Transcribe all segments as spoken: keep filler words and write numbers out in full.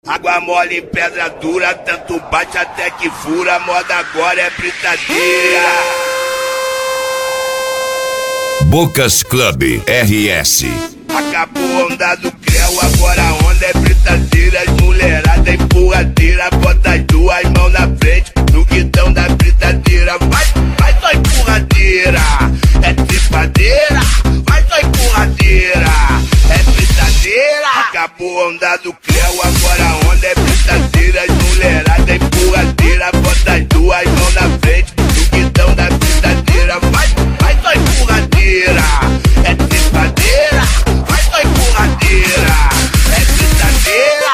Água mole em pedra dura, tanto bate até que fura. Moda agora é britadeira. Bocas Club R S. Acabou a onda do creu, agora a onda é britadeira. As mulherada empurradeira, bota as duas mãos na frente no guidão da britadeira. Vai, vai só empurradeira, é tripadeira. Vai só empurradeira, é britadeira. Acabou a onda do creu, agora a onda é britadeira. As mulherada empurradeira, bota as duas mãos na frente no guidão da britadeira. Vai, vai só empurradeira, é tripadeira. Vai só empurradeira, é britadeira.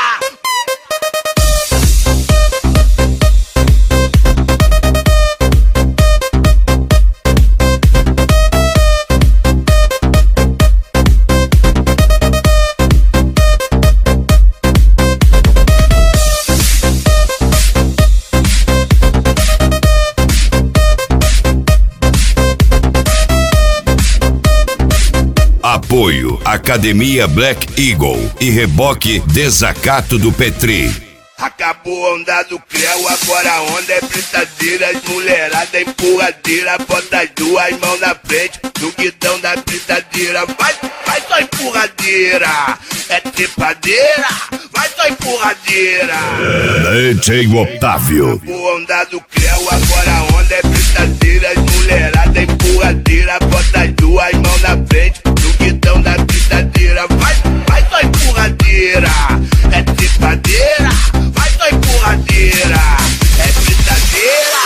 Apoio Academia Black Eagle e Reboque Desacato do Petri. Acabou a onda do creu, agora a onda é britadeira. As mulherada empurradeira, bota as duas mãos na frente no guidão da britadeira. Vai, vai só empurradeira, é trepadeira. Vai só empurradeira. D J Otávio. Acabou a onda do creu, agora a onda é britadeira. As mulherada empurradeira, bota as duas mãos na frente no guidão da britadeira. Vai, vai só empurradeira, é trepadeira. Vai só empurradeira, é britadeira.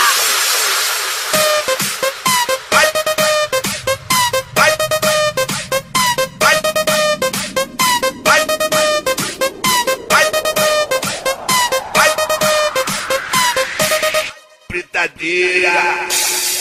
Vai, vai, vai, vai, vai, vai, britadeira.